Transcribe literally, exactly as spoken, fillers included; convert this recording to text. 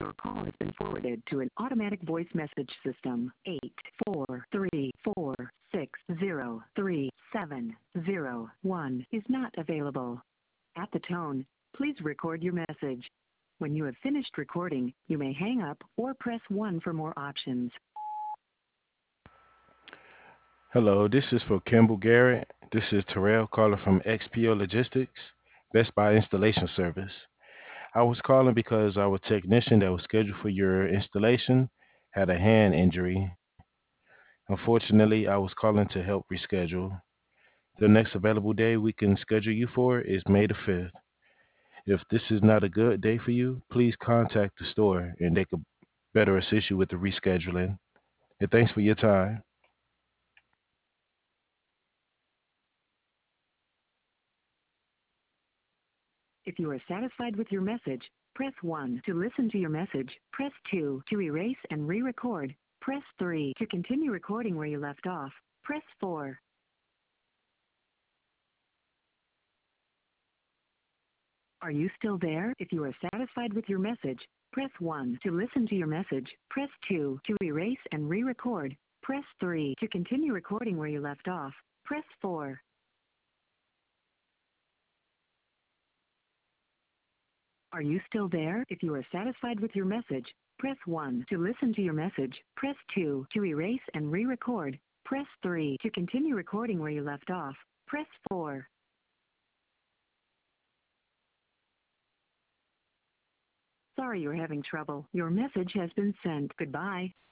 Your call has been forwarded to an automatic voice message system. Eight four three four six zero three seven zero one is not available. At the tone, please record your message. When you have finished recording, you may hang up or press one for more options. Hello, this is for Kimball Garrett. This is Terrell calling from X P O Logistics, Best Buy Installation Service. I was calling because our technician that was scheduled for your installation had a hand injury. Unfortunately, I was calling to help reschedule. The next available day we can schedule you for is May the fifth. If this is not a good day for you, please contact the store and they could better assist you with the rescheduling. And thanks for your time. If you are satisfied with your message, press one. To listen to your message, press two. To erase and re-record, press three. To continue recording where you left off, press four. Are you still there? If you are satisfied with your message, press one. To listen to your message, press two. To erase and re-record, press three. To continue recording where you left off, press four. Are you still there? If you are satisfied with your message, press one. To listen to your message, press two. To erase and re-record, press three. To continue recording where you left off, press four. Sorry you're having trouble. Your message has been sent. Goodbye.